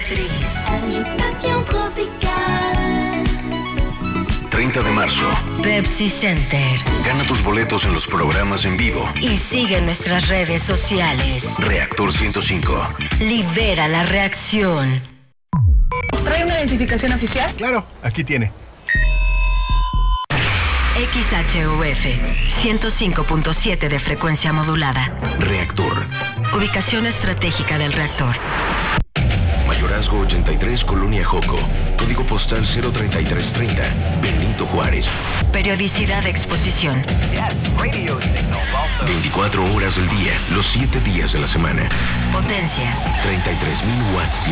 feliz. Agitación tropical. 30 de marzo. Pepsi Center. Gana tus boletos en los programas en vivo. Y sigue nuestras redes sociales. Reactor 105. Libera la reacción. ¿Trae una identificación oficial? Claro, aquí tiene. XHUF 105.7 de frecuencia modulada. Reactor. Ubicación estratégica del reactor. Mayorazgo 83, Colonia Joco. Código postal 03330. Benito Juárez. Periodicidad de exposición. 24 horas del día, los 7 días de la semana. Potencia. 33,000 watts